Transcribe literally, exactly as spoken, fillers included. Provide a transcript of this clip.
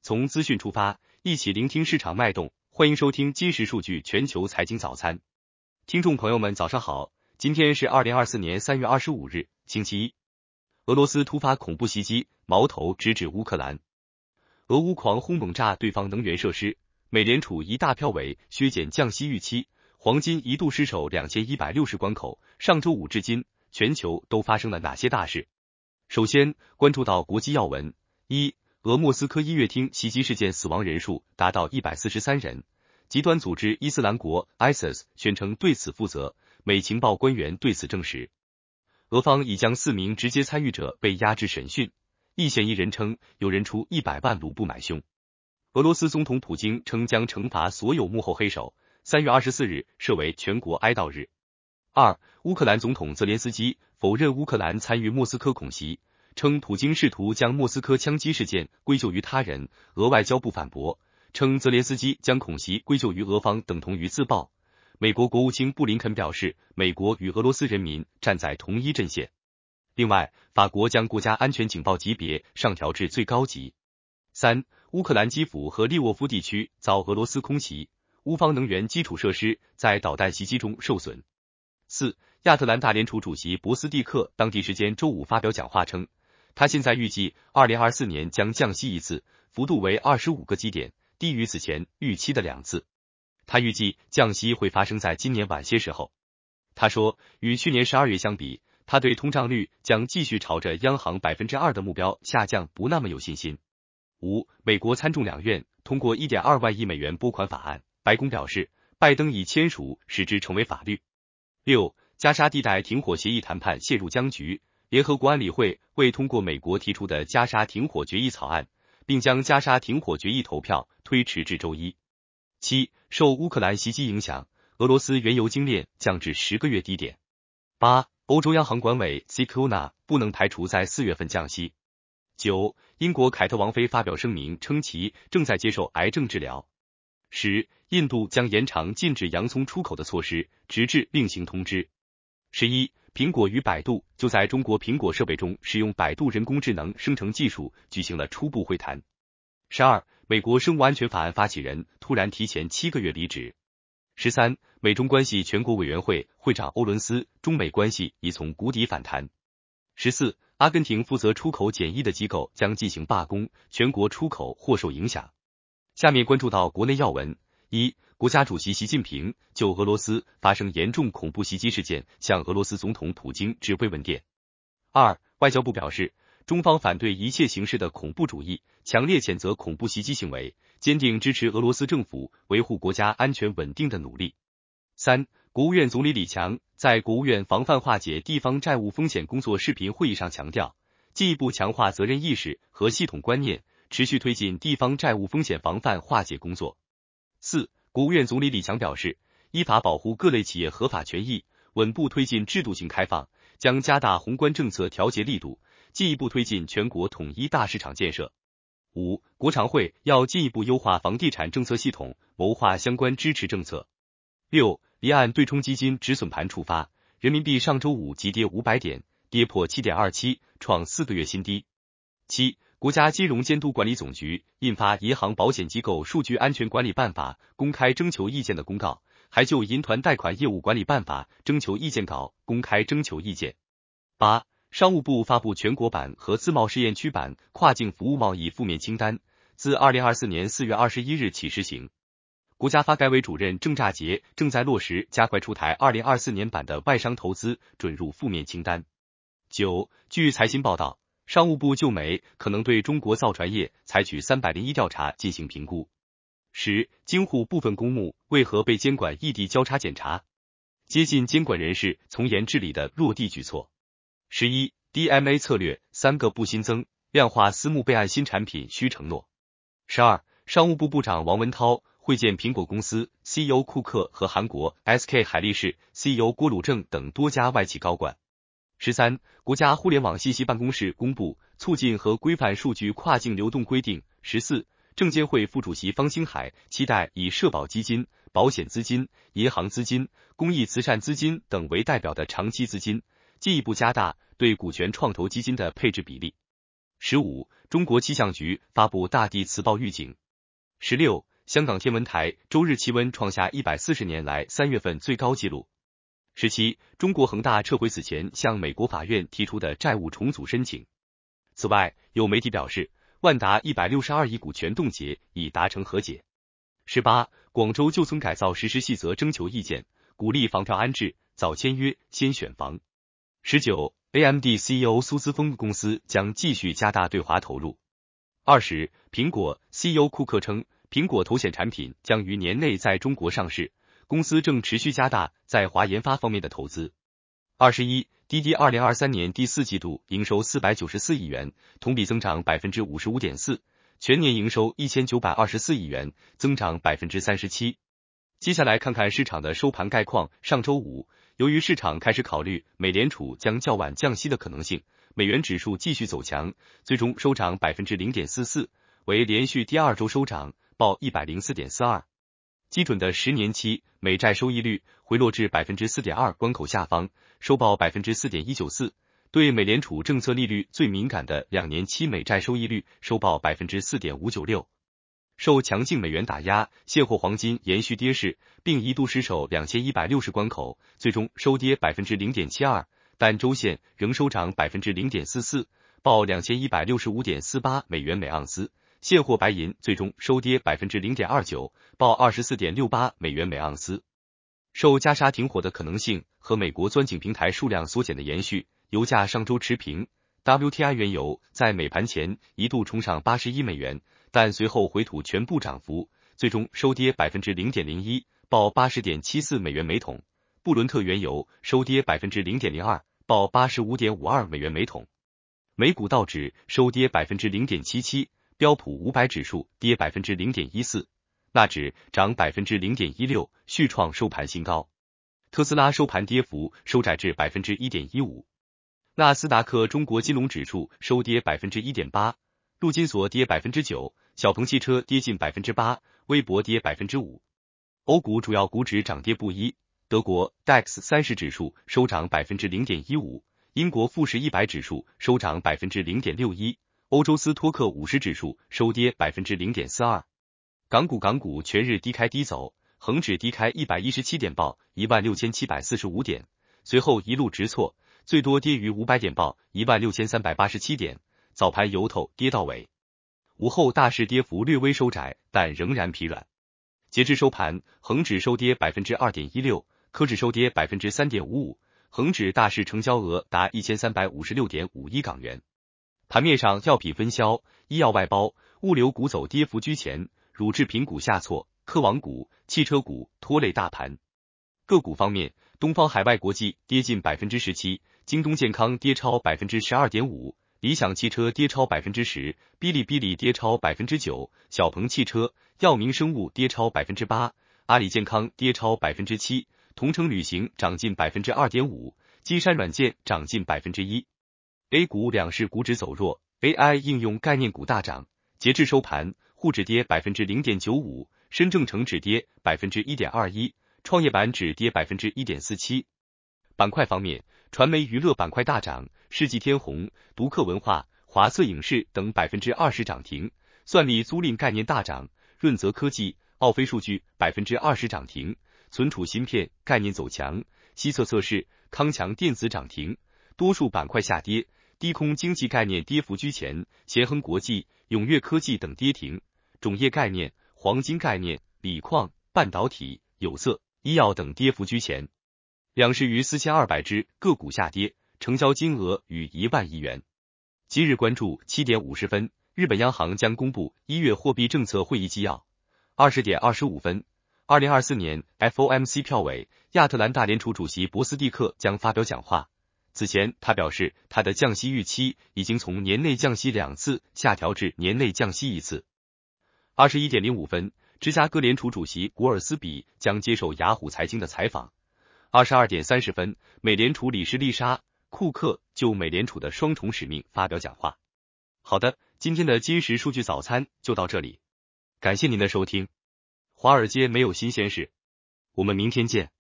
从资讯出发，一起聆听市场脉动。欢迎收听今时数据全球财经早餐。听众朋友们早上好，今天是二零二四年三月二十五日，星期一。俄罗斯突发恐怖袭击，矛头直指乌克兰。俄乌狂轰猛炸对方能源设施，美联储一大票委削减降息预期，黄金一度失守两千一百六十关口。上周五至今，全球都发生了哪些大事？首先关注到国际要闻。一、俄莫斯科音乐厅袭击事件死亡人数达到一百四十三人，极端组织伊斯兰国 I S I S 宣称对此负责，美情报官员对此证实。俄方已将四名直接参与者被押至审讯，一嫌疑人称有人出一百万卢布买凶。俄罗斯总统普京称将惩罚所有幕后黑手，三月二十四日设为全国哀悼日。二、乌克兰总统泽连斯基否认乌克兰参与莫斯科恐袭，称普京试图将莫斯科枪击事件归咎于他人。俄外交部反驳，称泽连斯基将恐袭归咎于俄方等同于自爆。美国国务卿布林肯表示，美国与俄罗斯人民站在同一阵线。另外，法国将国家安全警报级别上调至最高级。三、乌克兰基辅和利沃夫地区遭俄罗斯空袭，乌方能源基础设施在导弹袭击中受损。四、亚特兰大联储主席博斯蒂克当地时间周五发表讲话称，他现在预计二零二四年将降息一次，幅度为二十五个基点，低于此前预期的两次。他预计降息会发生在今年晚些时候。他说，与去年十二月相比，他对通胀率将继续朝着央行 百分之二 的目标下降不那么有信心。五、美国参众两院通过 一点二万亿美元拨款法案，白宫表示，拜登已签署使之成为法律。六、加沙地带停火协议谈判陷入僵局，联合国安理会未通过美国提出的加沙停火决议草案，并将加沙停火决议投票推迟至周一。七、受乌克兰袭击影响，俄罗斯原油精炼降至十个月低点。八、欧洲央行管委 C C O N A 不能排除在四月份降息。九、英国凯特王妃发表声明称其正在接受癌症治疗。十、印度将延长禁止洋葱出口的措施，直至另行通知。十一、苹果与百度就在中国苹果设备中使用百度人工智能生成技术举行了初步会谈。十二、美国生物安全法案发起人突然提前七个月离职。十三、美中关系全国委员会会长欧伦斯，中美关系已从谷底反弹。十四、阿根廷负责出口检疫的机构将进行罢工，全国出口或受影响。下面关注到国内要闻。一、国家主席习近平就俄罗斯发生严重恐怖袭击事件向俄罗斯总统普京致慰问电。二、外交部表示，中方反对一切形式的恐怖主义，强烈谴责恐怖袭击行为，坚定支持俄罗斯政府维护国家安全稳定的努力。三、国务院总理李强在国务院防范化解地方债务风险工作视频会议上强调，进一步强化责任意识和系统观念，持续推进地方债务风险防范化解工作。四、国务院总理李强表示，依法保护各类企业合法权益，稳步推进制度性开放，将加大宏观政策调节力度，进一步推进全国统一大市场建设。五、国常会要进一步优化房地产政策系统，谋划相关支持政策。六、离岸对冲基金止损盘触发，人民币上周五急跌五百点，跌破 七点二七， 创四个月新低。七、国家金融监督管理总局印发《银行保险机构数据安全管理办法》公开征求意见的公告，还就银团贷款业务管理办法征求意见稿公开征求意见。八、商务部发布全国版和自贸试验区版跨境服务贸易负面清单，自二零二四年四月二十一日起施行。国家发改委主任郑乍杰正在落实加快出台二零二四年版的外商投资准入负面清单。九、据财新报道，商务部就美可能对中国造船业采取三百零一调查进行评估。十、京沪部分公墓为何被监管异地交叉检查？接近监管人士从严治理的落地举措。十一、D M A 策略三个不新增，量化私募备案新产品需承诺。十二、商务部部长王文涛会见苹果公司 C E O 库克和韩国 S K 海力士 C E O 郭鲁正等多家外企高管。十三、国家互联网信息办公室公布促进和规范数据跨境流动规定。十四、证监会副主席方星海期待以社保基金、保险资金、银行资金、公益慈善资金等为代表的长期资金，进一步加大对股权创投基金的配置比例。 十五，中国气象局发布大地磁暴预警。十六，香港天文台周日气温创下一百四十年来三月份最高纪录。十七，中国恒大撤回此前向美国法院提出的债务重组申请。此外，有媒体表示，万达一百六十二亿股权冻结已达成和解。十八，广州旧村改造实施细则征求意见，鼓励房票安置，早签约，先选房。十九，A M D C E O 苏姿丰公司将继续加大对华投入。二十，苹果 C E O 库克称，苹果头显产品将于年内在中国上市，公司正持续加大在华研发方面的投资。二十一，滴滴二零二三年第四季度营收四百九十四亿元，同比增长 百分之五十五点四， 全年营收一千九百二十四亿元，增长 百分之三十七。接下来看看市场的收盘概况。上周五，由于市场开始考虑美联储将较晚降息的可能性，美元指数继续走强，最终收涨 百分之零点四四， 为连续第二周收涨，报 一百零四点四二。基准的十年期美债收益率回落至 百分之四点二 关口下方，收报 百分之四点一九四。对美联储政策利率最敏感的两年期美债收益率收报 百分之四点五九六。受强劲美元打压，现货黄金延续跌势，并一度失守两千一百六十关口，最终收跌 百分之零点七二， 但周线仍收涨 百分之零点四四， 报 两千一百六十五点四八美元每盎司。现货白银最终收跌 百分之零点二九， 报 二十四点六八美元每盎司。受加沙停火的可能性和美国钻井平台数量缩减的延续，油价上周持平。W T I 原油在美盘前一度冲上八十一美元，但随后回吐全部涨幅，最终收跌 百分之零点零一， 报 八十点七四美元每桶。布伦特原油收跌 百分之零点零二， 报 八十五点五二美元每桶。美股道指收跌 百分之零点七七， 标普五百指数跌 百分之零点一四， 纳指涨 百分之零点一六， 续创收盘新高。特斯拉收盘跌幅收窄至 百分之一点一五。纳斯达克中国金融指数收跌 百分之一点八， 陆金所跌 百分之九， 小鹏汽车跌近 百分之八， 微博跌 百分之五。欧股主要股指涨跌不一，德国 D A X 三十指数收涨 百分之零点一五， 英国富时一百指数收涨 百分之零点六一， 欧洲斯托克五十指数收跌 百分之零点四二。港股港股全日低开低走，恒指低开一百一十七点报 一万六千七百四十五点，随后一路直挫，最多跌逾五百点报 一万六千三百八十七点，早盘由头跌到尾。午后大市跌幅略微收窄，但仍然疲软。截至收盘，恒指收跌 百分之二点一六， 科指收跌 百分之三点五五， 恒指大市成交额达 一千三百五十六点五亿港元。盘面上，药品分销、医药外包、物流股走跌幅居前，乳制品股下挫，科网股、汽车股拖累大盘。个股方面，东方海外国际跌近 百分之十七， 京东健康跌超 百分之十二点五， 理想汽车跌超 百分之十， 哔哩哔哩跌超 百分之九， 小鹏汽车、药明生物跌超 百分之八， 阿里健康跌超 百分之七， 同程旅行涨近 百分之二点五， 金山软件涨近 百分之一。 A 股两市股指走弱， A I 应用概念股大涨。截至收盘，沪指跌 百分之零点九五， 深证成指跌 百分之一点二一， 创业板指跌 百分之一点四七。 板块方面，传媒娱乐板块大涨，世纪天虹、独克文化、华策影视等 百分之二十 涨停，算力租赁概念大涨，润泽科技、奥飞数据 百分之二十 涨停，存储芯片概念走强，西测测试、康强电子涨停，多数板块下跌，低空经济概念跌幅居前，协恒国际、永跃科技等跌停，种业概念、黄金概念、锂矿、半导体、有色、医药等跌幅居前。两市逾四千二百只个股下跌，成交金额逾一万亿元。今日关注七点五十分，日本央行将公布一月货币政策会议纪要。二十点二十五分，二零二四年 F O M C 票委亚特兰大联储主席博斯蒂克将发表讲话。此前他表示，他的降息预期已经从年内降息两次下调至年内降息一次。二十一点零五分，芝加哥联储主席古尔斯比将接受雅虎财经的采访。二十二点三十分，美联储理事丽莎·库克就美联储的双重使命发表讲话。好的，今天的今时数据早餐就到这里，感谢您的收听。华尔街没有新鲜事，我们明天见。